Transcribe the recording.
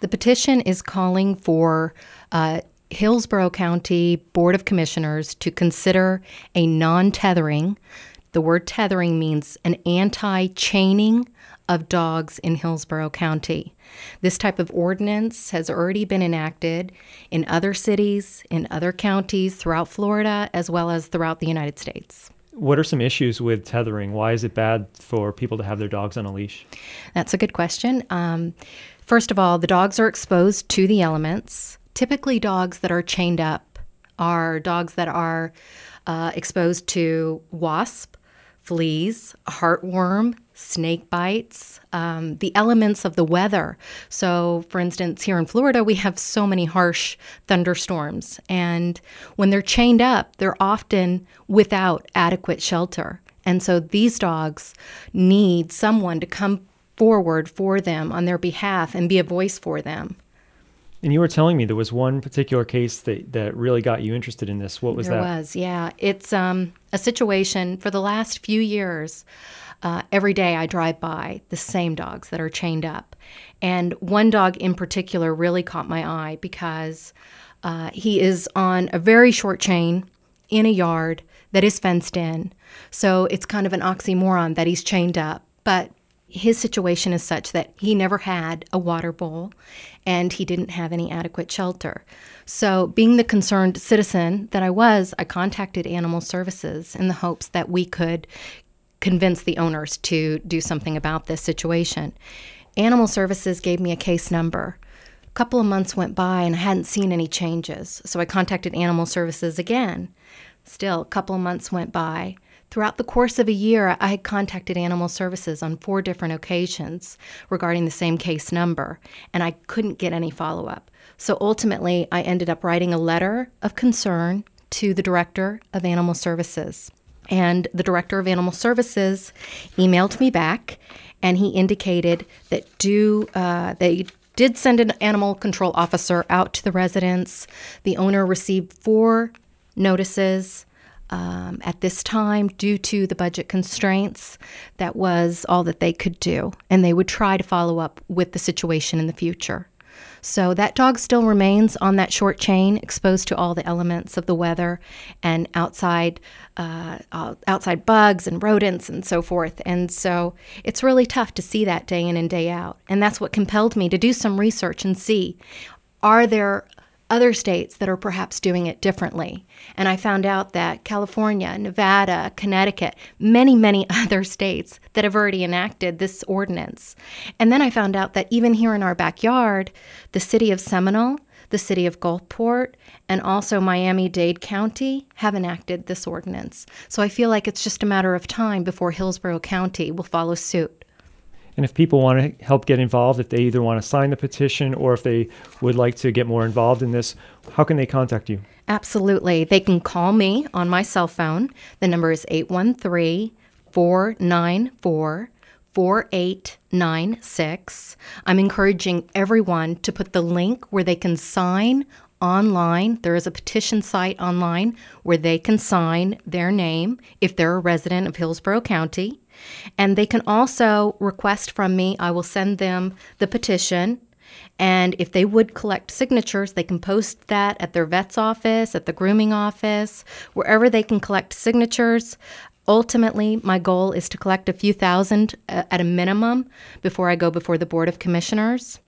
The petition is calling for Hillsborough County Board of Commissioners to consider a non-tethering. The word tethering means an anti-chaining of dogs in Hillsborough County. This type of ordinance has already been enacted in other cities, in other counties throughout Florida, as well as throughout the United States. What are some issues with tethering? Why is it bad for people to have their dogs on a leash? That's a good question. First of all, the dogs are exposed to the elements. Typically, dogs that are chained up are dogs that are exposed to wasp, fleas, heartworm, snake bites, the elements of the weather. So, for instance, here in Florida, we have so many harsh thunderstorms. And when they're chained up, they're often without adequate shelter. And so these dogs need someone to come forward for them on their behalf and be a voice for them. And you were telling me there was one particular case that really got you interested in this. What was that? There was, yeah. It's a situation for the last few years. Every day I drive by the same dogs that are chained up. And one dog in particular really caught my eye because he is on a very short chain in a yard that is fenced in. So it's kind of an oxymoron that he's chained up. But his situation is such that he never had a water bowl and he didn't have any adequate shelter. So being the concerned citizen that I was, I contacted Animal Services in the hopes that we could convince the owners to do something about this situation. Animal Services gave me a case number. A couple of months went by and I hadn't seen any changes. So I contacted Animal Services again. Still, a couple of months went by. Throughout the course of a year, I had contacted Animal Services on 4 different occasions regarding the same case number, and I couldn't get any follow-up. So ultimately, I ended up writing a letter of concern to the Director of Animal Services. And the Director of Animal Services emailed me back, and he indicated that they did send an animal control officer out to the residents. The owner received 4 notices at this time due to the budget constraints. That was all that they could do, and they would try to follow up with the situation in the future. So that dog still remains on that short chain, exposed to all the elements of the weather and outside bugs and rodents and so forth. And so it's really tough to see that day in and day out. And that's what compelled me to do some research and see, are there other states that are perhaps doing it differently? And I found out that California, Nevada, Connecticut, many other states that have already enacted this ordinance. And then I found out that even here in our backyard, the city of Seminole, the city of Gulfport, and also Miami-Dade County have enacted this ordinance. So I feel like it's just a matter of time before Hillsborough County will follow suit. And if people want to help get involved, if they either want to sign the petition or if they would like to get more involved in this, how can they contact you? Absolutely. They can call me on my cell phone. The number is 813-494-4896. I'm encouraging everyone to put the link where they can sign online. There is a petition site online where they can sign their name if they're a resident of Hillsborough County. And they can also request from me. I will send them the petition. And if they would collect signatures, they can post that at their vet's office, at the grooming office, wherever they can collect signatures. Ultimately, my goal is to collect a few thousand at a minimum before I go before the Board of Commissioners.